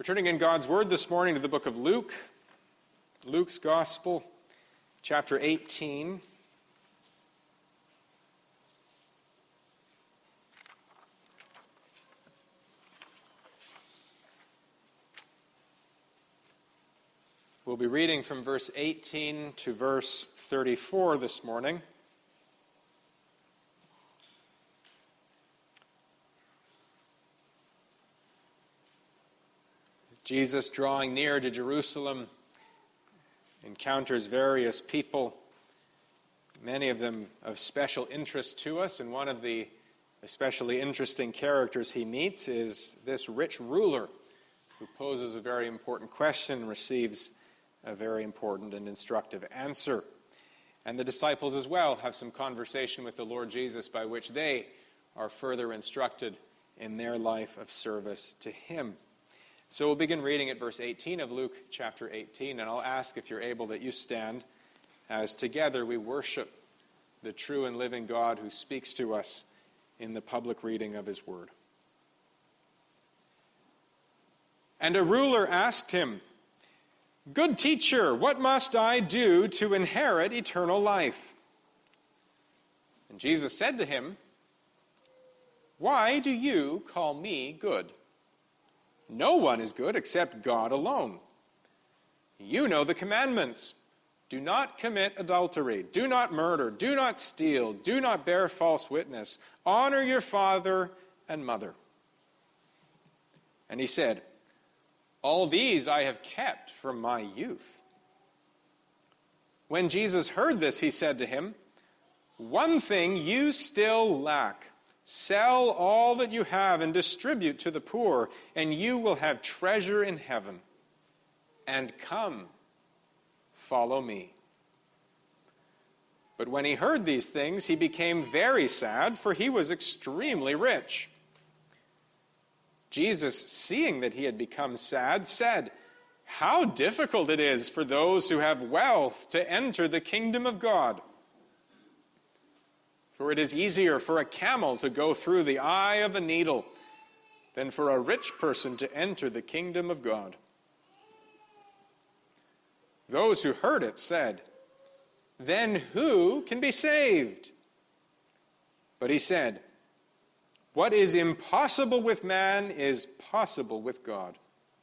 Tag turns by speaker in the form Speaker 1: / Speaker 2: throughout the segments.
Speaker 1: We're turning in God's Word this morning to the book of Luke, Luke's Gospel, chapter 18. We'll be reading from verse 18 to verse 34 this morning. Jesus, drawing near to Jerusalem, encounters various people, many of them of special interest to us, and one of the especially interesting characters he meets is this rich ruler who poses a very important question and receives a very important and instructive answer. And the disciples as well have some conversation with the Lord Jesus by which they are further instructed in their life of service to him. So we'll begin reading at verse 18 of Luke chapter 18, and I'll ask if you're able that you stand as together we worship the true and living God who speaks to us in the public reading of his word. And a ruler asked him, "Good teacher, what must I do to inherit eternal life?" And Jesus said to him, "Why do you call me good? No one is good except God alone. You know the commandments. Do not commit adultery. Do not murder. Do not steal. Do not bear false witness. Honor your father and mother." And he said, "All these I have kept from my youth." When Jesus heard this, he said to him, "One thing you still lack. Sell all that you have and distribute to the poor, and you will have treasure in heaven. And come, follow me." But when he heard these things, he became very sad, for he was extremely rich. Jesus, seeing that he had become sad, said, "How difficult it is for those who have wealth to enter the kingdom of God. For it is easier for a camel to go through the eye of a needle than for a rich person to enter the kingdom of God." Those who heard it said, "Then who can be saved?" But he said, "What is impossible with man is possible with God."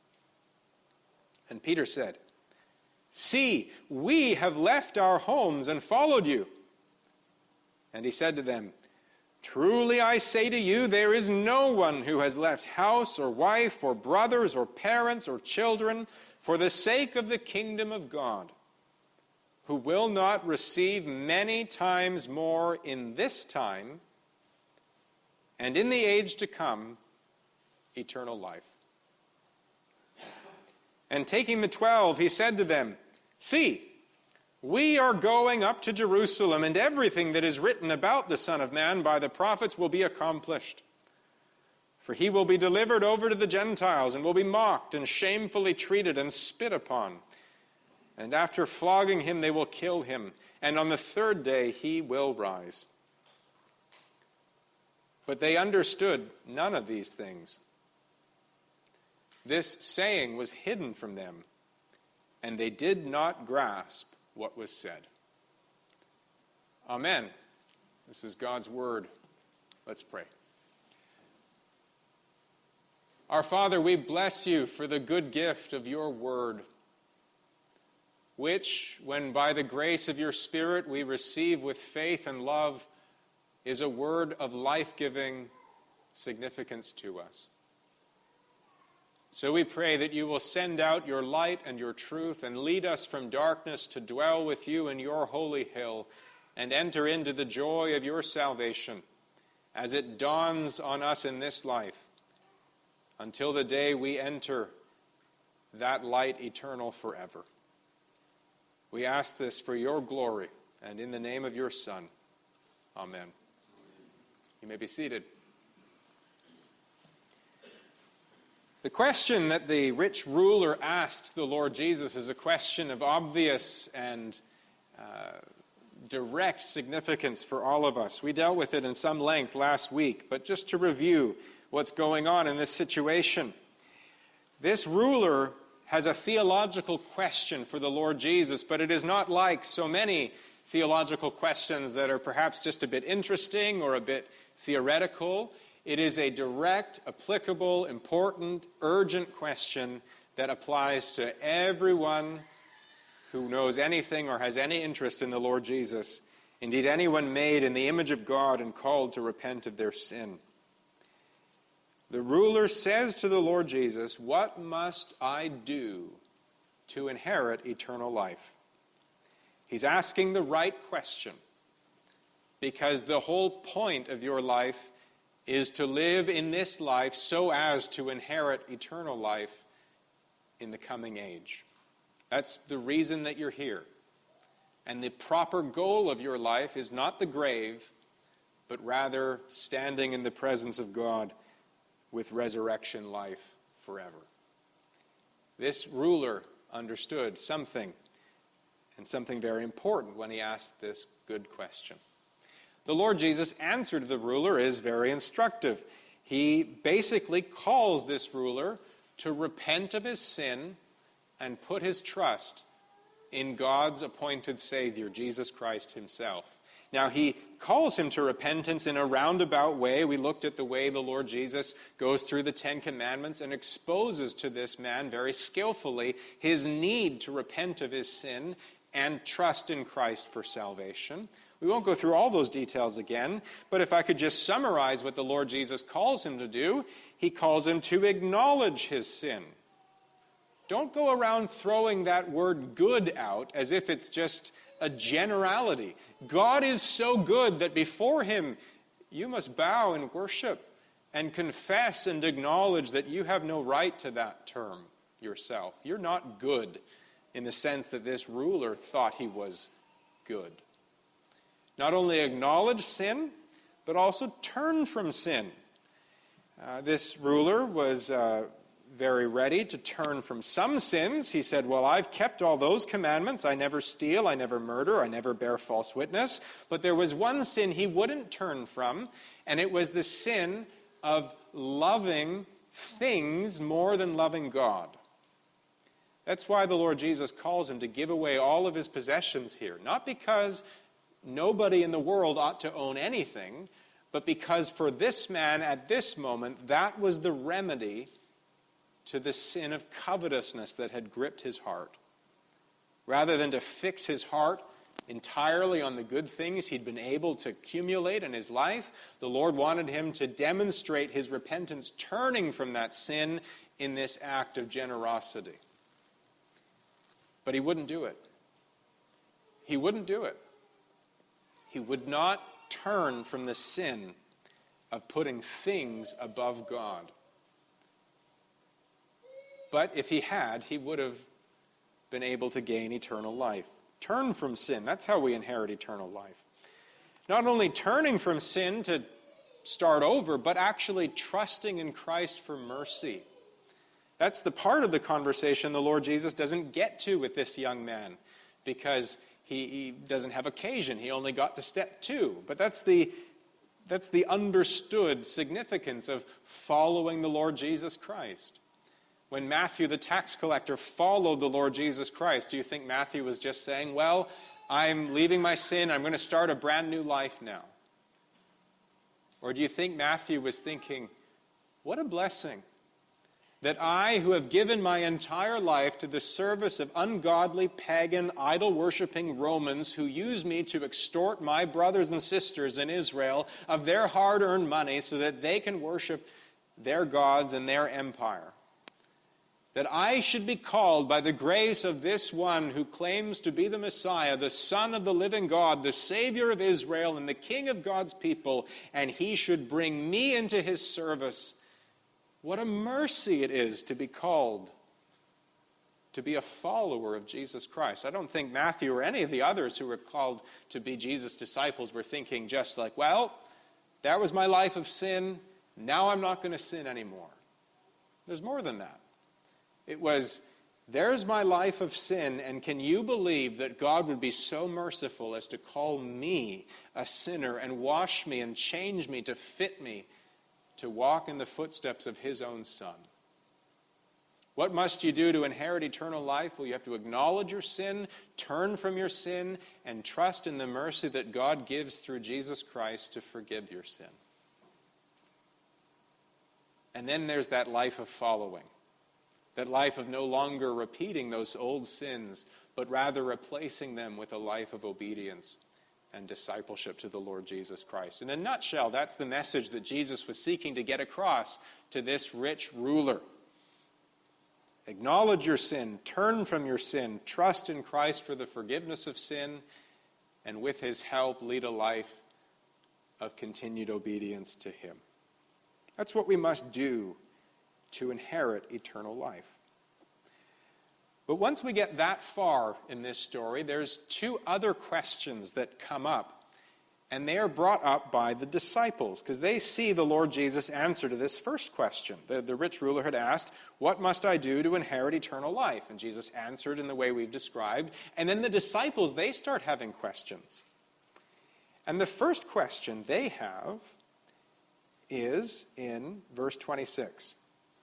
Speaker 1: And Peter said, "See, we have left our homes and followed you." And he said to them, "Truly I say to you, there is no one who has left house or wife or brothers or parents or children for the sake of the kingdom of God, who will not receive many times more in this time and in the age to come eternal life." And taking the 12, he said to them, "See, we are going up to Jerusalem, and everything that is written about the Son of Man by the prophets will be accomplished. For he will be delivered over to the Gentiles, and will be mocked and shamefully treated and spit upon. And after flogging him, they will kill him, and on the third day he will rise." But they understood none of these things. This saying was hidden from them, and they did not grasp what was said. Amen. This is God's word. Let's pray. Our Father, we bless you for the good gift of your word, which, when by the grace of your Spirit we receive with faith and love, is a word of life-giving significance to us. So we pray that you will send out your light and your truth and lead us from darkness to dwell with you in your holy hill and enter into the joy of your salvation as it dawns on us in this life until the day we enter that light eternal forever. We ask this for your glory and in the name of your Son. Amen. You may be seated. The question that the rich ruler asked the Lord Jesus is a question of obvious and direct significance for all of us. We dealt with it in some length last week, but just to review what's going on in this situation. This ruler has a theological question for the Lord Jesus, but it is not like so many theological questions that are perhaps just a bit interesting or a bit theoretical. It is a direct, applicable, important, urgent question that applies to everyone who knows anything or has any interest in the Lord Jesus. Indeed, anyone made in the image of God and called to repent of their sin. The ruler says to the Lord Jesus, "What must I do to inherit eternal life?" He's asking the right question, because the whole point of your life is to live in this life so as to inherit eternal life in the coming age. That's the reason that you're here. And the proper goal of your life is not the grave, but rather standing in the presence of God with resurrection life forever. This ruler understood something, and something very important, when he asked this good question. The Lord Jesus' answer to the ruler is very instructive. He basically calls this ruler to repent of his sin and put his trust in God's appointed Savior, Jesus Christ himself. Now, he calls him to repentance in a roundabout way. We looked at the way the Lord Jesus goes through the Ten Commandments and exposes to this man very skillfully his need to repent of his sin and trust in Christ for salvation. We won't go through all those details again, but if I could just summarize what the Lord Jesus calls him to do, he calls him to acknowledge his sin. Don't go around throwing that word good out as if it's just a generality. God is so good that before him you must bow in worship and confess and acknowledge that you have no right to that term yourself. You're not good in the sense that this ruler thought he was good. Not only acknowledge sin, but also turn from sin. This ruler was very ready to turn from some sins. He said, "Well, I've kept all those commandments. I never steal, I never murder, I never bear false witness." But there was one sin he wouldn't turn from, and it was the sin of loving things more than loving God. That's why the Lord Jesus calls him to give away all of his possessions here. Not because nobody in the world ought to own anything, but because for this man at this moment, that was the remedy to the sin of covetousness that had gripped his heart. Rather than to fix his heart entirely on the good things he'd been able to accumulate in his life, the Lord wanted him to demonstrate his repentance, turning from that sin in this act of generosity. But he wouldn't do it. He wouldn't do it. He would not turn from the sin of putting things above God. But if he had, he would have been able to gain eternal life. Turn from sin. That's how we inherit eternal life. Not only turning from sin to start over, but actually trusting in Christ for mercy. That's the part of the conversation the Lord Jesus doesn't get to with this young man, because he doesn't have occasion. He only got to step 2. But that's the understood significance of following the Lord Jesus Christ. When Matthew, the tax collector, followed the Lord Jesus Christ, do you think Matthew was just saying, "Well, I'm leaving my sin, I'm going to start a brand new life now"? Or do you think Matthew was thinking, "What a blessing that I, who have given my entire life to the service of ungodly, pagan, idol-worshipping Romans who use me to extort my brothers and sisters in Israel of their hard-earned money so that they can worship their gods and their empire, that I should be called by the grace of this one who claims to be the Messiah, the Son of the living God, the Savior of Israel and the King of God's people, and he should bring me into his service. What a mercy it is to be called to be a follower of Jesus Christ." I don't think Matthew or any of the others who were called to be Jesus' disciples were thinking just like, "Well, that was my life of sin. Now I'm not going to sin anymore." There's more than that. It was, "There's my life of sin, and can you believe that God would be so merciful as to call me a sinner and wash me and change me to fit me to walk in the footsteps of his own Son?" What must you do to inherit eternal life? Well, you have to acknowledge your sin, turn from your sin, and trust in the mercy that God gives through Jesus Christ to forgive your sin. And then there's that life of following, that life of no longer repeating those old sins, but rather replacing them with a life of obedience and discipleship to the Lord Jesus Christ. In a nutshell, that's the message that Jesus was seeking to get across to this rich ruler. Acknowledge your sin, turn from your sin, trust in Christ for the forgiveness of sin, and with his help, lead a life of continued obedience to him. That's what we must do to inherit eternal life. But once we get that far in this story, there's two other questions that come up. And they are brought up by the disciples, because they see the Lord Jesus answer to this first question. The rich ruler had asked, "What must I do to inherit eternal life?" And Jesus answered in the way we've described. And then the disciples, they start having questions. And the first question they have is in verse 26.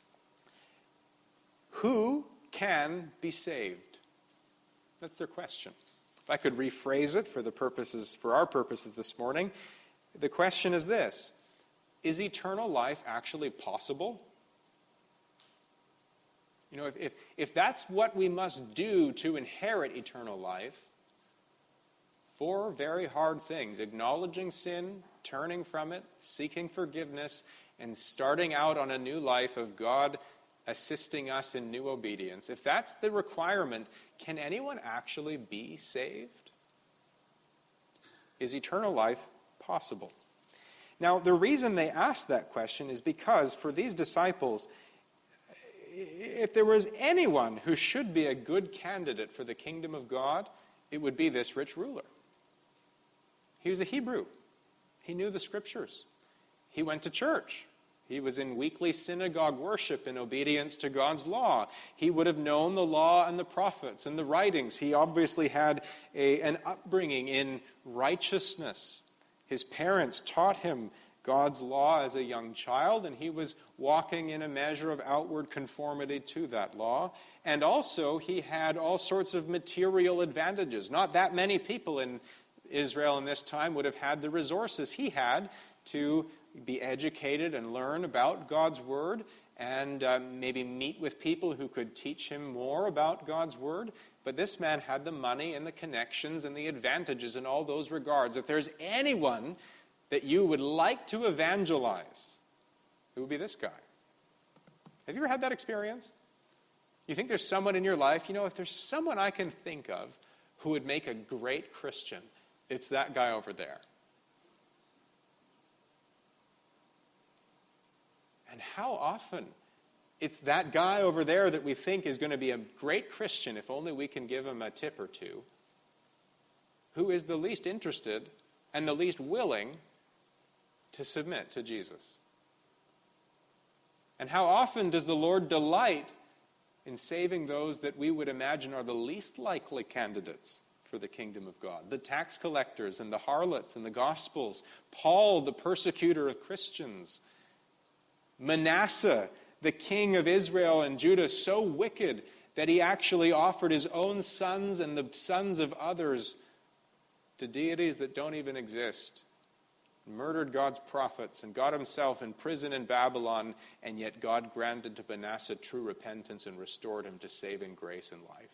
Speaker 1: Who can be saved? That's their question. If I could rephrase it for our purposes this morning, the question is this: is eternal life actually possible? You know, if that's what we must do to inherit eternal life, four very hard things: acknowledging sin, turning from it, seeking forgiveness, and starting out on a new life of God assisting us in new obedience. If that's the requirement, can anyone actually be saved? Is eternal life possible? Now, the reason they asked that question is because for these disciples, if there was anyone who should be a good candidate for the kingdom of God, it would be this rich ruler. He was a Hebrew. He knew the scriptures. He went to church. He was in weekly synagogue worship in obedience to God's law. He would have known the law and the prophets and the writings. He obviously had an upbringing in righteousness. His parents taught him God's law as a young child, and he was walking in a measure of outward conformity to that law. And also, he had all sorts of material advantages. Not that many people in Israel in this time would have had the resources he had to be educated and learn about God's Word and maybe meet with people who could teach him more about God's Word. But this man had the money and the connections and the advantages in all those regards. If there's anyone that you would like to evangelize, it would be this guy. Have you ever had that experience? You think there's someone in your life, if there's someone I can think of who would make a great Christian, it's that guy over there. And how often it's that guy over there that we think is going to be a great Christian if only we can give him a tip or two, who is the least interested and the least willing to submit to Jesus. And how often does the Lord delight in saving those that we would imagine are the least likely candidates for the kingdom of God? The tax collectors and the harlots in the Gospels, Paul, the persecutor of Christians, Manasseh, the king of Israel and Judah, so wicked that he actually offered his own sons and the sons of others to deities that don't even exist, murdered God's prophets and got himself in prison in Babylon, and yet God granted to Manasseh true repentance and restored him to saving grace and life.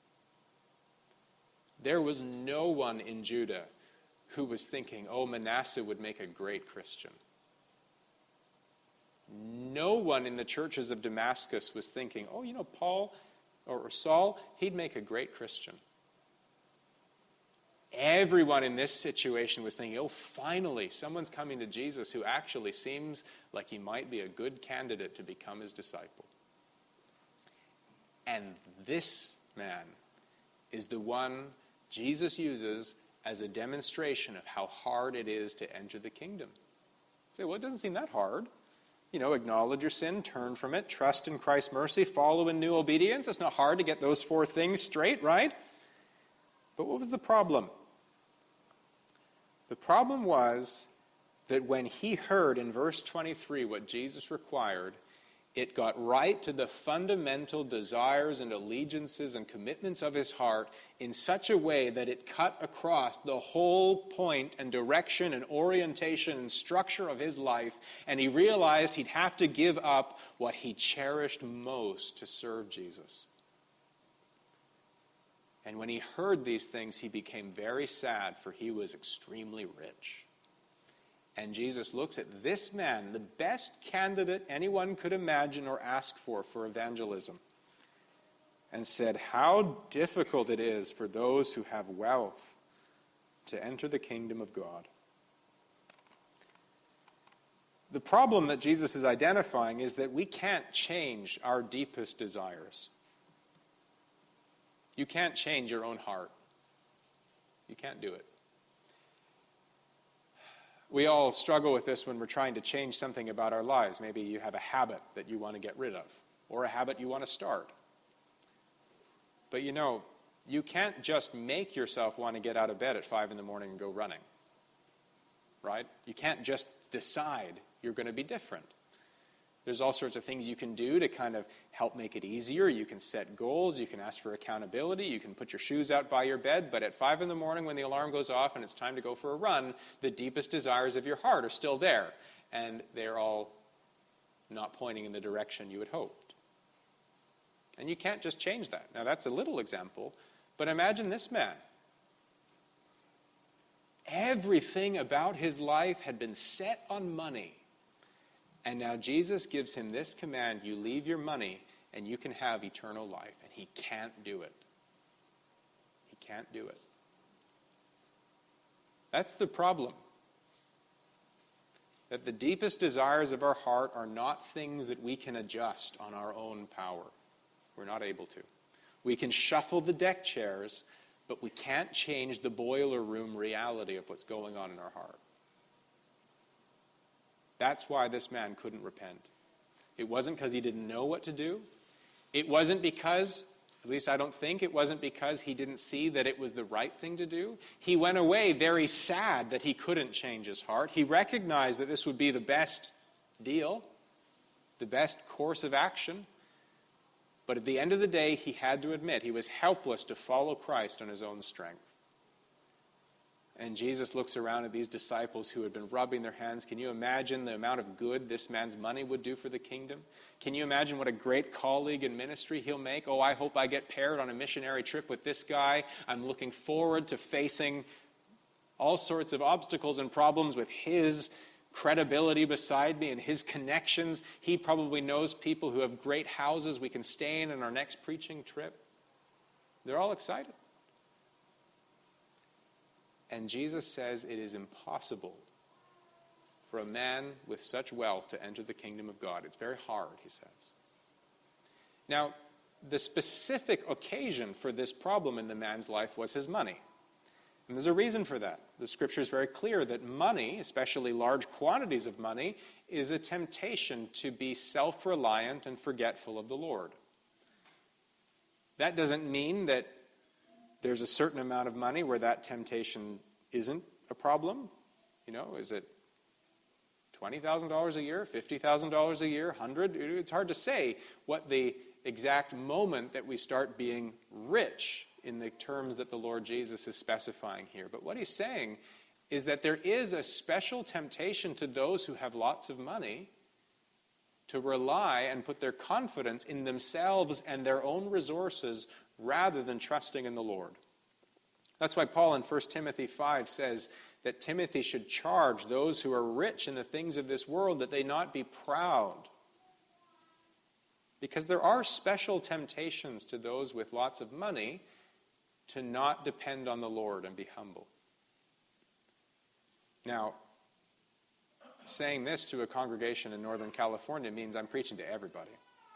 Speaker 1: There was no one in Judah who was thinking, Manasseh would make a great Christian. No one in the churches of Damascus was thinking, Paul or Saul, he'd make a great Christian. Everyone in this situation was thinking, finally, someone's coming to Jesus who actually seems like he might be a good candidate to become his disciple. And this man is the one Jesus uses as a demonstration of how hard it is to enter the kingdom. You say, it doesn't seem that hard. Acknowledge your sin, turn from it, trust in Christ's mercy, follow in new obedience. It's not hard to get those four things straight, right? But what was the problem? The problem was that when he heard in verse 23 what Jesus required, It got right to the fundamental desires and allegiances and commitments of his heart in such a way that it cut across the whole point and direction and orientation and structure of his life, and he realized he'd have to give up what he cherished most to serve Jesus. And when he heard these things, he became very sad, for he was extremely rich. And Jesus looks at this man, the best candidate anyone could imagine or ask for evangelism, and said, how difficult it is for those who have wealth to enter the kingdom of God. The problem that Jesus is identifying is that we can't change our deepest desires. You can't change your own heart. You can't do it. We all struggle with this when we're trying to change something about our lives. Maybe you have a habit that you want to get rid of, or a habit you want to start. But you can't just make yourself want to get out of bed at 5 a.m. and go running. Right? You can't just decide you're going to be different. There's all sorts of things you can do to kind of help make it easier. You can set goals. You can ask for accountability. You can put your shoes out by your bed. But at 5 a.m. when the alarm goes off and it's time to go for a run, the deepest desires of your heart are still there. And they're all not pointing in the direction you had hoped. And you can't just change that. Now, that's a little example. But imagine this man. Everything about his life had been set on money. And now Jesus gives him this command: you leave your money and you can have eternal life. And he can't do it. He can't do it. That's the problem. That the deepest desires of our heart are not things that we can adjust on our own power. We're not able to. We can shuffle the deck chairs, but we can't change the boiler room reality of what's going on in our heart. That's why this man couldn't repent. It wasn't because he didn't know what to do. It wasn't because, at least I don't think, it wasn't because he didn't see that it was the right thing to do. He went away very sad that he couldn't change his heart. He recognized that this would be the best deal, the best course of action. But at the end of the day, he had to admit he was helpless to follow Christ on his own strength. And Jesus looks around at these disciples who had been rubbing their hands. Can you imagine the amount of good this man's money would do for the kingdom? Can you imagine what a great colleague in ministry he'll make? Oh, I hope I get paired on a missionary trip with this guy. I'm looking forward to facing all sorts of obstacles and problems with his credibility beside me and his connections. He probably knows people who have great houses we can stay in our next preaching trip. They're all excited. And Jesus says it is impossible for a man with such wealth to enter the kingdom of God. It's very hard, he says. Now, the specific occasion for this problem in the man's life was his money. And there's a reason for that. The scripture is very clear that money, especially large quantities of money, is a temptation to be self-reliant and forgetful of the Lord. That doesn't mean that there's a certain amount of money where that temptation isn't a problem. Is it $20,000 a year, $50,000 a year, $100,000? It's hard to say what the exact moment that we start being rich in the terms that the Lord Jesus is specifying here. But what he's saying is that there is a special temptation to those who have lots of money to rely and put their confidence in themselves and their own resources rather than trusting in the Lord. That's why Paul in 1 Timothy 5 says that Timothy should charge those who are rich in the things of this world that they not be proud. Because there are special temptations to those with lots of money to not depend on the Lord and be humble. Now, saying this to a congregation in Northern California means I'm preaching to everybody.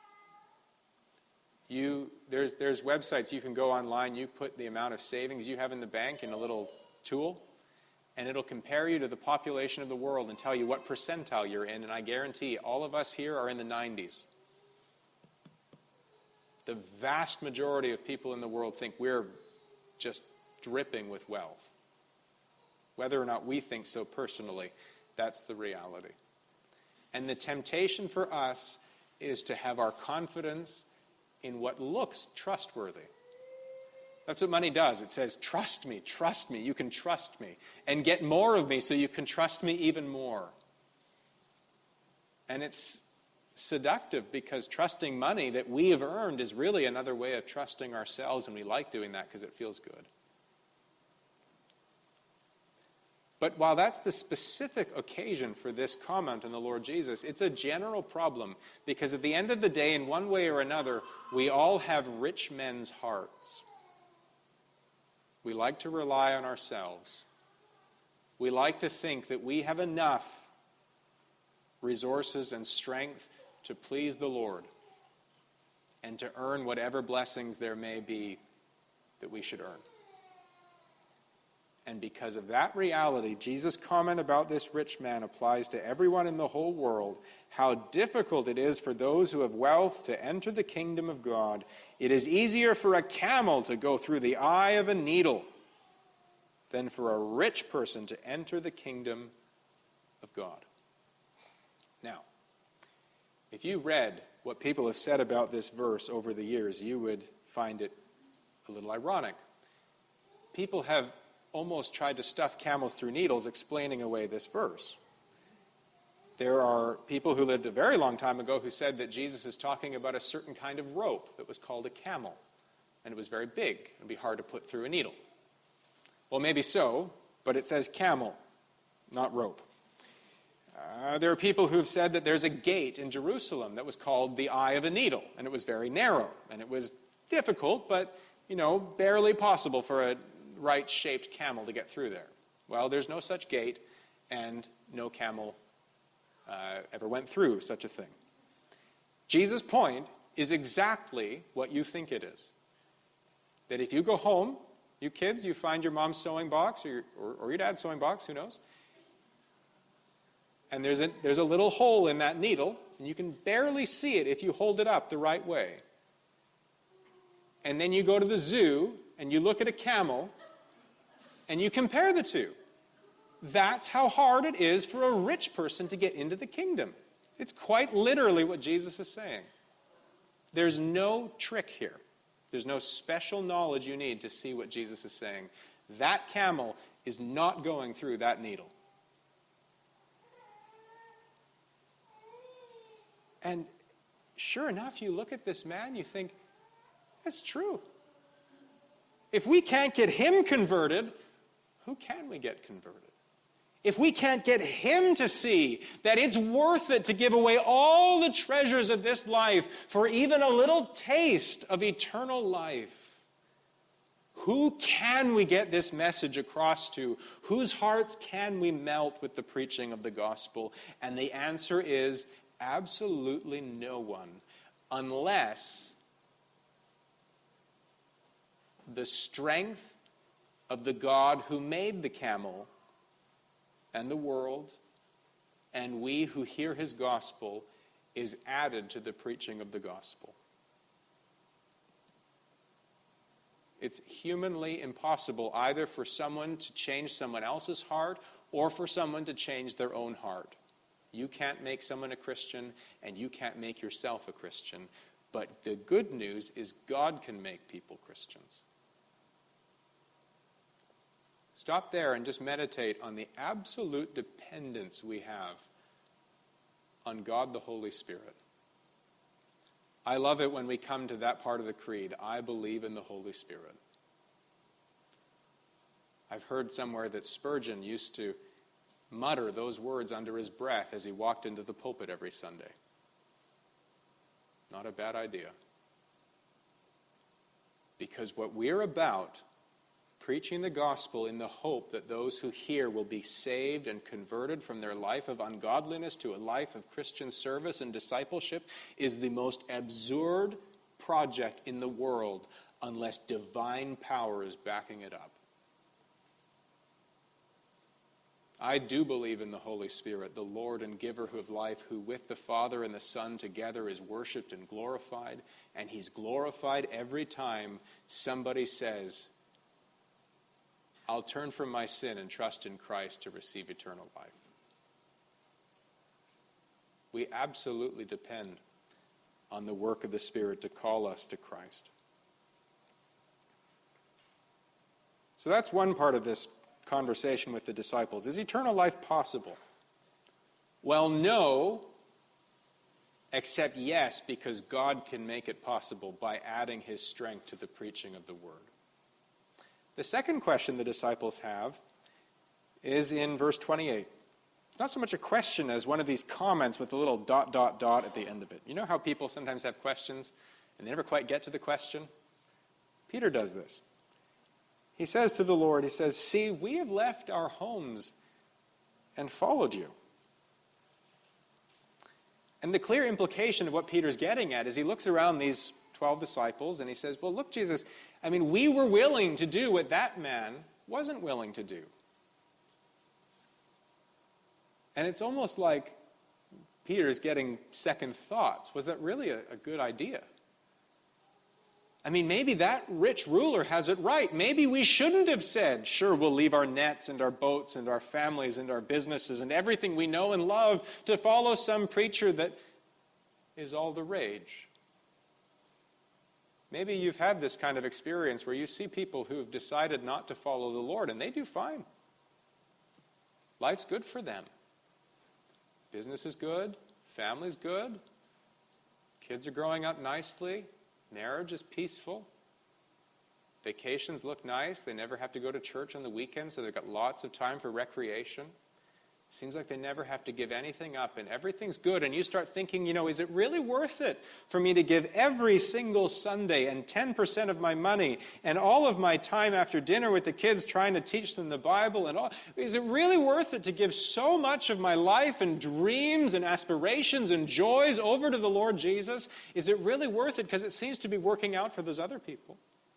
Speaker 1: There's websites you can go online, you put the amount of savings you have in the bank in a little tool, and it'll compare you to the population of the world and tell you what percentile you're in, and I guarantee all of us here are in the 90s. The vast majority of people in the world think we're just dripping with wealth. Whether or not we think so personally, that's the reality. And the temptation for us is to have our confidence in what looks trustworthy. That's what money does. It says, trust me, you can trust me, and get more of me so you can trust me even more. And it's seductive because trusting money that we have earned is really another way of trusting ourselves, and we like doing that because it feels good. But while that's the specific occasion for this comment on the Lord Jesus, it's a general problem because at the end of the day, in one way or another, we all have rich men's hearts. We like to rely on ourselves. We like to think that we have enough resources and strength to please the Lord and to earn whatever blessings there may be that we should earn. And because of that reality, Jesus' comment about this rich man applies to everyone in the whole world. How difficult it is for those who have wealth to enter the kingdom of God. It is easier for a camel to go through the eye of a needle than for a rich person to enter the kingdom of God. Now, if you read what people have said about this verse over the years, you would find it a little ironic. People have almost tried to stuff camels through needles explaining away this verse. There are people who lived a very long time ago who said that Jesus is talking about a certain kind of rope that was called a camel, and it was very big. It would be hard to put through a needle. Well, maybe so, but it says camel, not rope. There are people who have said that there's a gate in Jerusalem that was called the Eye of a Needle, and it was very narrow, and it was difficult, but, barely possible for a right-shaped camel to get through there. Well, there's no such gate, and no camel ever went through such a thing. Jesus' point is exactly what you think it is. That if you go home, you kids, you find your mom's sewing box or your dad's sewing box, who knows? And there's a little hole in that needle, and you can barely see it if you hold it up the right way. And then you go to the zoo, and you look at a camel, and you compare the two. That's how hard it is for a rich person to get into the kingdom. It's quite literally what Jesus is saying. There's no trick here. There's no special knowledge you need to see what Jesus is saying. That camel is not going through that needle. And sure enough, you look at this man, you think, that's true. If we can't get him converted, who can we get converted? If we can't get him to see that it's worth it to give away all the treasures of this life for even a little taste of eternal life, who can we get this message across to? Whose hearts can we melt with the preaching of the gospel? And the answer is absolutely no one, unless the strength of the God who made the camel and the world and we who hear his gospel is added to the preaching of the gospel. It's humanly impossible either for someone to change someone else's heart or for someone to change their own heart. You can't make someone a Christian, and you can't make yourself a Christian. But the good news is God can make people Christians. Stop there and just meditate on the absolute dependence we have on God the Holy Spirit. I love it when we come to that part of the creed, I believe in the Holy Spirit. I've heard somewhere that Spurgeon used to mutter those words under his breath as he walked into the pulpit every Sunday. Not a bad idea. Because what we're about, preaching the gospel in the hope that those who hear will be saved and converted from their life of ungodliness to a life of Christian service and discipleship, is the most absurd project in the world unless divine power is backing it up. I do believe in the Holy Spirit, the Lord and giver of life, who with the Father and the Son together is worshipped and glorified, and he's glorified every time somebody says, I'll turn from my sin and trust in Christ to receive eternal life. We absolutely depend on the work of the Spirit to call us to Christ. So that's one part of this conversation with the disciples. Is eternal life possible? Well, no, except yes, because God can make it possible by adding his strength to the preaching of the word. The second question the disciples have is in verse 28. It's not so much a question as one of these comments with a little ... at the end of it. You know how people sometimes have questions and they never quite get to the question? Peter does this. He says to the Lord, he says, "See, we have left our homes and followed you." And the clear implication of what Peter's getting at is he looks around these 12 disciples and he says, well, look, Jesus, I mean, we were willing to do what that man wasn't willing to do. And it's almost like Peter's getting second thoughts. Was that really a good idea? I mean, maybe that rich ruler has it right. Maybe we shouldn't have said, sure, we'll leave our nets and our boats and our families and our businesses and everything we know and love to follow some preacher that is all the rage. Maybe you've had this kind of experience where you see people who have decided not to follow the Lord, and they do fine. Life's good for them. Business is good. Family's good. Kids are growing up nicely. Marriage is peaceful. Vacations look nice. They never have to go to church on the weekend, so they've got lots of time for recreation. Seems like they never have to give anything up, and everything's good. And you start thinking, is it really worth it for me to give every single Sunday and 10% of my money and all of my time after dinner with the kids trying to teach them the Bible and all? Is it really worth it to give so much of my life and dreams and aspirations and joys over to the Lord Jesus? Is it really worth it because it seems to be working out for those other people?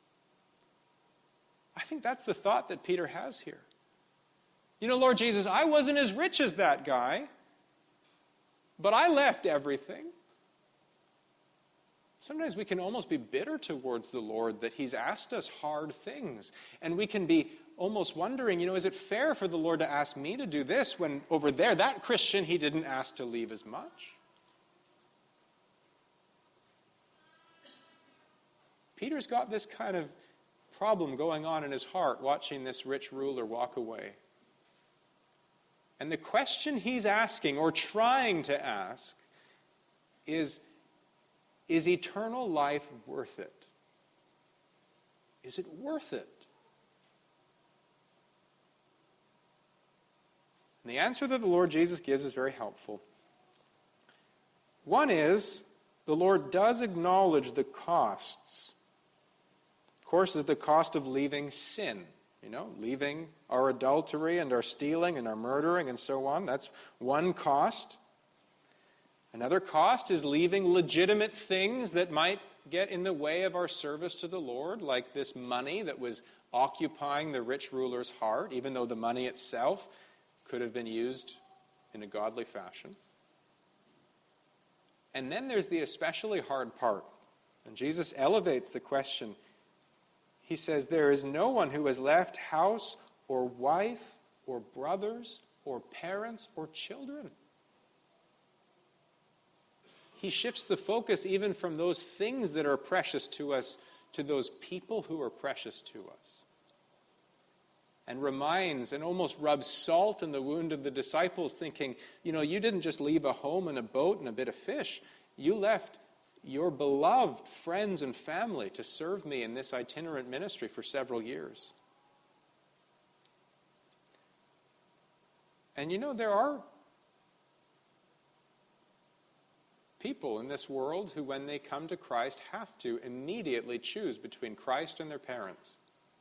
Speaker 1: I think that's the thought that Peter has here. Lord Jesus, I wasn't as rich as that guy, but I left everything. Sometimes we can almost be bitter towards the Lord that he's asked us hard things. And we can be almost wondering, is it fair for the Lord to ask me to do this when over there, that Christian, he didn't ask to leave as much? Peter's got this kind of problem going on in his heart watching this rich ruler walk away. And the question he's asking, or trying to ask, is eternal life worth it? Is it worth it? And the answer that the Lord Jesus gives is very helpful. One is, the Lord does acknowledge the costs. Of course, there's the cost of leaving sin. Leaving our adultery and our stealing and our murdering and so on. That's one cost. Another cost is leaving legitimate things that might get in the way of our service to the Lord, like this money that was occupying the rich ruler's heart, even though the money itself could have been used in a godly fashion. And then there's the especially hard part. And Jesus elevates the question. He says, there is no one who has left house or wife or brothers or parents or children. He shifts the focus even from those things that are precious to us to those people who are precious to us. And reminds and almost rubs salt in the wound of the disciples, thinking, you didn't just leave a home and a boat and a bit of fish. You left your beloved friends and family to serve me in this itinerant ministry for several years. And there are people in this world who, when they come to Christ, have to immediately choose between Christ and their parents.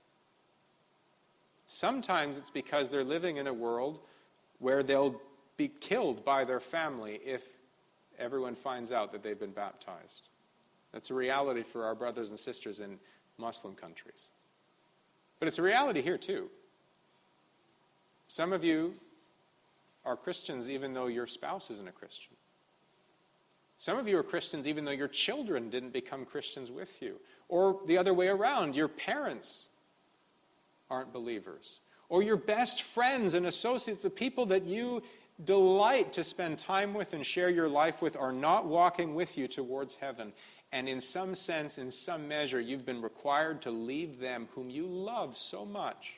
Speaker 1: Sometimes it's because they're living in a world where they'll be killed by their family if everyone finds out that they've been baptized. That's a reality for our brothers and sisters in Muslim countries. But it's a reality here too. Some of you are Christians even though your spouse isn't a Christian. Some of you are Christians even though your children didn't become Christians with you. Or the other way around, your parents aren't believers. Or your best friends and associates, the people that you delight to spend time with and share your life with are not walking with you towards heaven. And in some sense, in some measure, you've been required to leave them whom you love so much.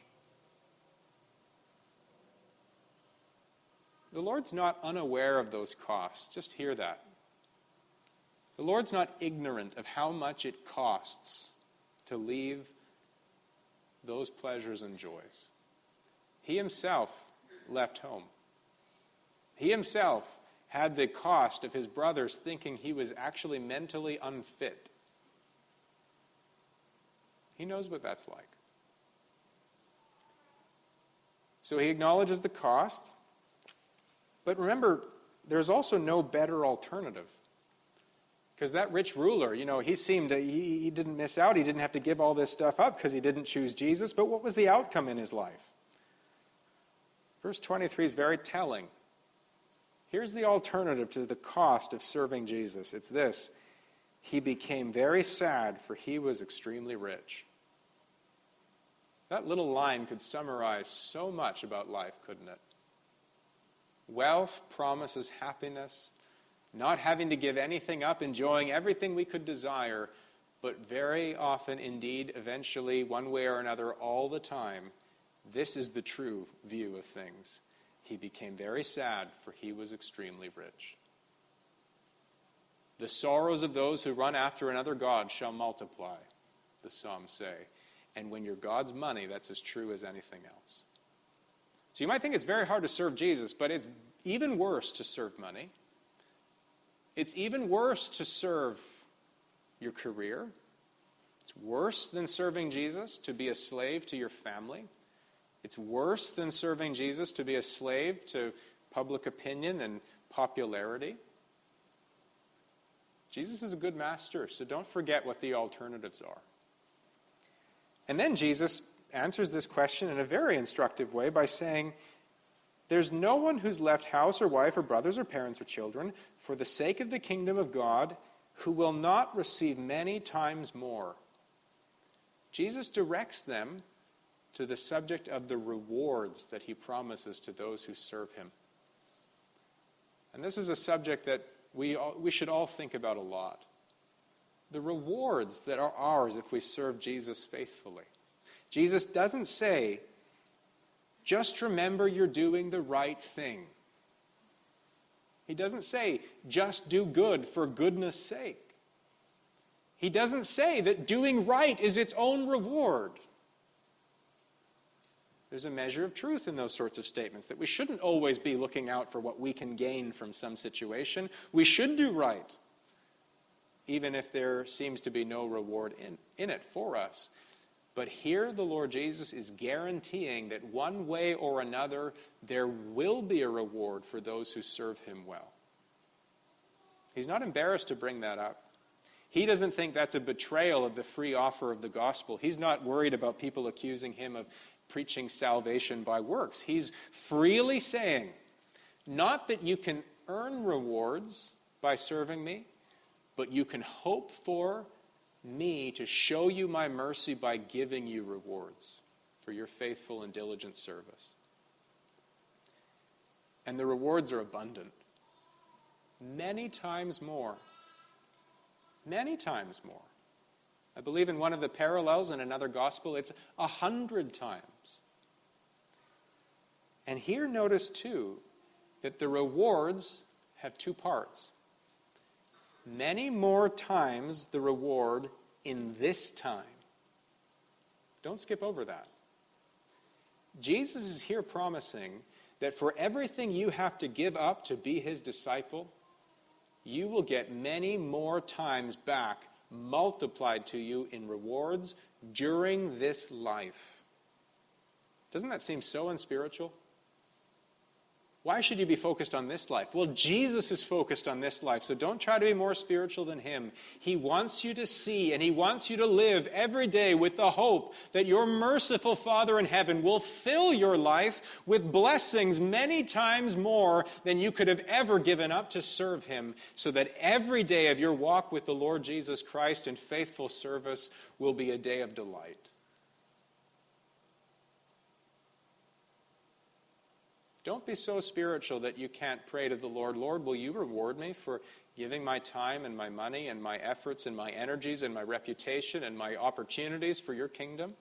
Speaker 1: The Lord's not unaware of those costs. Just hear that. The Lord's not ignorant of how much it costs to leave those pleasures and joys. He himself left home. He himself had the cost of his brothers thinking he was actually mentally unfit. He knows what that's like. So he acknowledges the cost. But remember, there's also no better alternative. Because that rich ruler, he didn't miss out. He didn't have to give all this stuff up because he didn't choose Jesus. But what was the outcome in his life? Verse 23 is very telling. Here's the alternative to the cost of serving Jesus. It's this. He became very sad, for he was extremely rich. That little line could summarize so much about life, couldn't it? Wealth promises happiness, not having to give anything up, enjoying everything we could desire, but very often, indeed, eventually, one way or another, all the time, this is the true view of things. He became very sad, for he was extremely rich. The sorrows of those who run after another god shall multiply, the Psalms say. And when you're God's money, that's as true as anything else. So you might think it's very hard to serve Jesus, but it's even worse to serve money. It's even worse to serve your career. It's worse than serving Jesus to be a slave to your family. It's worse than serving Jesus to be a slave to public opinion and popularity. Jesus is a good master, so don't forget what the alternatives are. And then Jesus answers this question in a very instructive way by saying, there's no one who's left house or wife or brothers or parents or children for the sake of the kingdom of God who will not receive many times more. Jesus directs them to the subject of the rewards that he promises to those who serve him. And this is a subject that we should all think about a lot. The rewards that are ours if we serve Jesus faithfully. Jesus doesn't say, just remember you're doing the right thing. He doesn't say, just do good for goodness sake. He doesn't say that doing right is its own reward. There's a measure of truth in those sorts of statements, that we shouldn't always be looking out for what we can gain from some situation. We should do right, even if there seems to be no reward in it for us. But here the Lord Jesus is guaranteeing that one way or another, there will be a reward for those who serve him well. He's not embarrassed to bring that up. He doesn't think that's a betrayal of the free offer of the gospel. He's not worried about people accusing him of preaching salvation by works. He's freely saying, not that you can earn rewards by serving me, but you can hope for me to show you my mercy by giving you rewards for your faithful and diligent service. And the rewards are abundant. Many times more. Many times more. I believe in one of the parallels in another gospel, it's 100 times. And here notice too that the rewards have two parts. Many more times the reward in this time. Don't skip over that. Jesus is here promising that for everything you have to give up to be his disciple, you will get many more times back multiplied to you in rewards during this life. Doesn't that seem so unspiritual? Why should you be focused on this life? Well, Jesus is focused on this life, so don't try to be more spiritual than him. He wants you to see and he wants you to live every day with the hope that your merciful Father in heaven will fill your life with blessings many times more than you could have ever given up to serve him, so that every day of your walk with the Lord Jesus Christ in faithful service will be a day of delight. Don't be so spiritual that you can't pray to the Lord, Lord, will you reward me for giving my time and my money and my efforts and my energies and my reputation and my opportunities for your kingdom?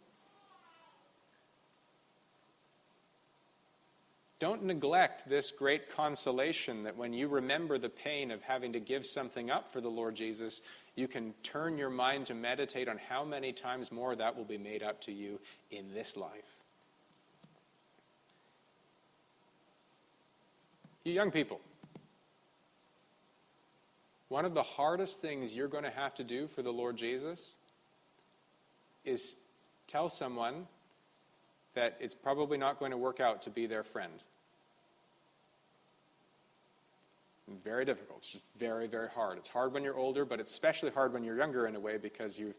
Speaker 1: Don't neglect this great consolation that when you remember the pain of having to give something up for the Lord Jesus, you can turn your mind to meditate on how many times more that will be made up to you in this life. You young people, one of the hardest things you're going to have to do for the Lord Jesus is tell someone that it's probably not going to work out to be their friend. Very difficult. It's just very, very hard. It's hard when you're older, but it's especially hard when you're younger in a way because you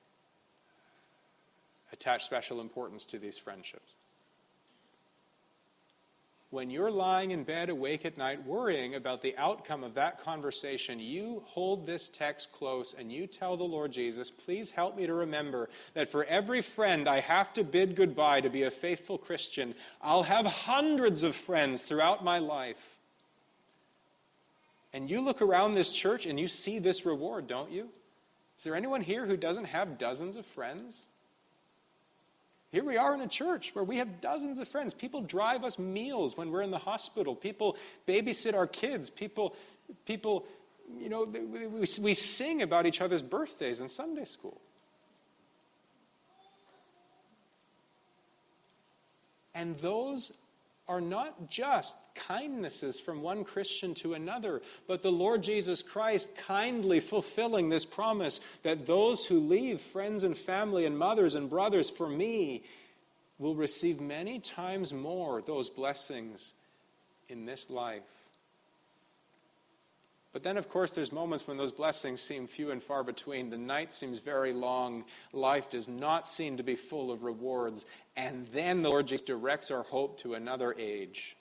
Speaker 1: attach special importance to these friendships. When you're lying in bed awake at night worrying about the outcome of that conversation, you hold this text close and you tell the Lord Jesus, please help me to remember that for every friend I have to bid goodbye to be a faithful Christian, I'll have hundreds of friends throughout my life. And you look around this church and you see this reward, don't you? Is there anyone here who doesn't have dozens of friends? Here we are in a church where we have dozens of friends. People drive us meals when we're in the hospital. People babysit our kids. People, we sing about each other's birthdays in Sunday school. And those are not just kindnesses from one Christian to another, but the Lord Jesus Christ kindly fulfilling this promise that those who leave friends and family and mothers and brothers for me will receive many times more those blessings in this life. But then, of course, there's moments when those blessings seem few and far between. The night seems very long. Life does not seem to be full of rewards. And then the Lord Jesus directs our hope to another age.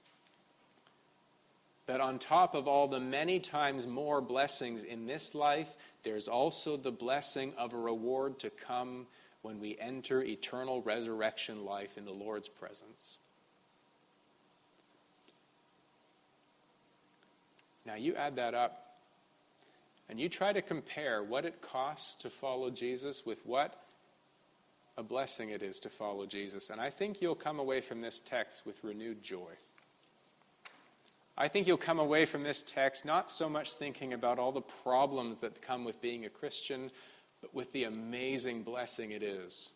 Speaker 1: That on top of all the many times more blessings in this life, there's also the blessing of a reward to come when we enter eternal resurrection life in the Lord's presence. Now you add that up, and you try to compare what it costs to follow Jesus with what a blessing it is to follow Jesus. And I think you'll come away from this text with renewed joy. I think you'll come away from this text not so much thinking about all the problems that come with being a Christian, but with the amazing blessing it is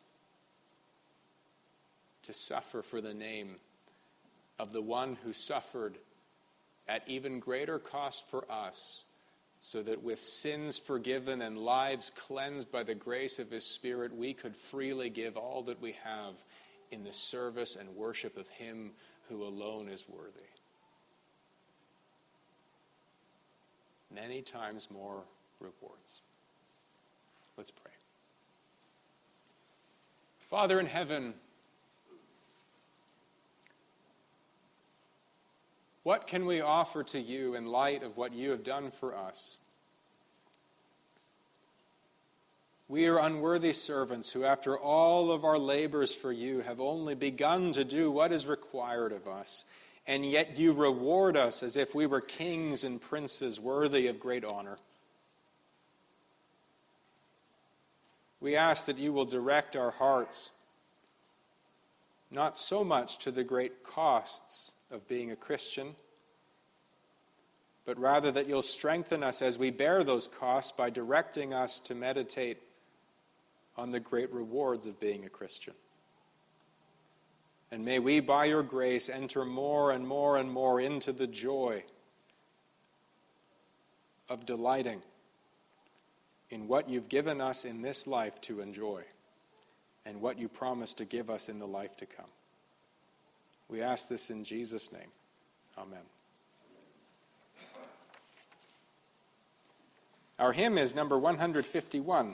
Speaker 1: to suffer for the name of the one who suffered at even greater cost for us, so that with sins forgiven and lives cleansed by the grace of his Spirit, we could freely give all that we have in the service and worship of him who alone is worthy. Many times more rewards. Let's pray. Father in heaven, what can we offer to you in light of what you have done for us? We are unworthy servants who, after all of our labors for you, have only begun to do what is required of us, and yet you reward us as if we were kings and princes worthy of great honor. We ask that you will direct our hearts, not so much to the great costs of being a Christian, but rather that you'll strengthen us as we bear those costs by directing us to meditate on the great rewards of being a Christian. And may we, by your grace, enter more and more and more into the joy of delighting in what you've given us in this life to enjoy and what you promise to give us in the life to come. We ask this in Jesus' name. Amen. Our hymn is number 151.